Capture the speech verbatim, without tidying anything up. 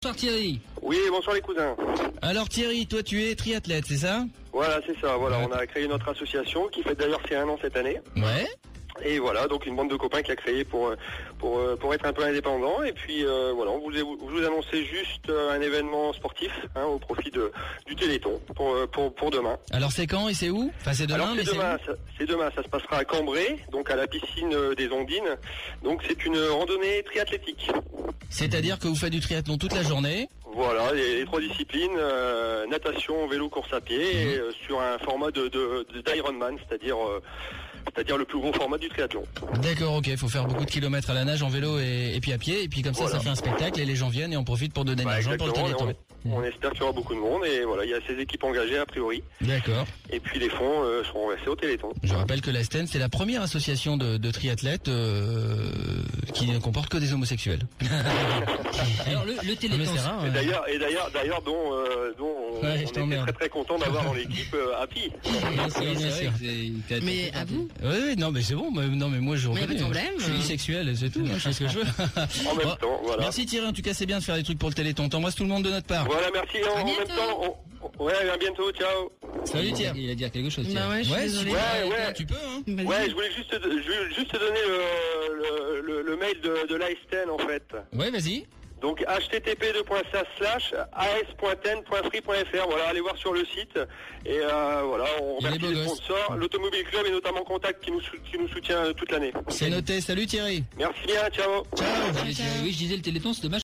Bonsoir Thierry. Oui, bonsoir les cousins. Alors Thierry, toi tu es triathlète, c'est ça? Voilà, c'est ça. Voilà, ouais. On a créé notre association qui fait d'ailleurs c'est un an cette année. Ouais. Et voilà, donc une bande de copains qui a créé pour pour pour être un peu indépendant. Et puis euh, voilà, on voulait vous, vous annoncer juste un événement sportif hein, au profit de du Téléthon pour pour pour demain. Alors c'est quand et c'est où? Enfin c'est demain. Alors c'est mais demain, c'est ça, c'est demain. Ça se passera à Cambrai, donc à la piscine des Ondines. Donc c'est une randonnée triathlétique. C'est-à-dire que vous faites du triathlon toute la journée. Voilà, les, les trois disciplines, euh, natation, vélo, course à pied, mmh. et, euh, sur un format de, de, de d'Ironman, c'est-à-dire euh, c'est-à-dire le plus gros format du triathlon. D'accord, ok, il faut faire beaucoup de kilomètres à la nage, en vélo et, et puis à pied, et puis comme ça, voilà. Ça fait un spectacle et les gens viennent et on profite pour donner de bah, l'argent pour le Téléthon. On, on espère qu'il y aura beaucoup de monde et voilà, il y a ces équipes engagées a priori. D'accord. Et puis les fonds euh, seront versés au Téléthon. Je rappelle que la Sten, c'est la première association de, de triathlètes euh, qui ne comporte que des homosexuels. Alors le, le Téléthon, ah, rare, et d'ailleurs, et d'ailleurs, d'ailleurs, dont, euh, dont on, ouais, on était très très content d'avoir dans l'équipe euh, Happy. Bien sûr, bien sûr. Mais à vous? Oui, oui, non, mais c'est bon. Mais, non, mais moi je reconnais. Je suis bisexuel, c'est tout. Je sais ce que je veux. En même temps, voilà. Merci Thierry. En tout cas, c'est bien de faire des trucs pour le Téléthon. T'embrasses tout le monde de notre part. Voilà, merci. En, en même temps, on... ouais, à bientôt. Ciao. Salut Thierry. Il va dire quelque chose. Bah ouais, je suis ouais, désolée. Ouais, ouais. Tu peux, hein. Vas-y. Ouais, je voulais juste, je, juste te donner le, le, le mail de, de l'A S T E N en fait. Ouais, vas-y. Donc h t t p deux point slash a s point t e n point free point f r. Voilà, allez voir sur le site. Et euh, voilà, on remercie les sponsors, l'Automobile Club et notamment Contact qui nous, qui nous soutient toute l'année. C'est noté. Salut Thierry. Merci bien, ciao. Ciao. ciao, ciao. Oui, je disais le Téléthon, c'est dommage.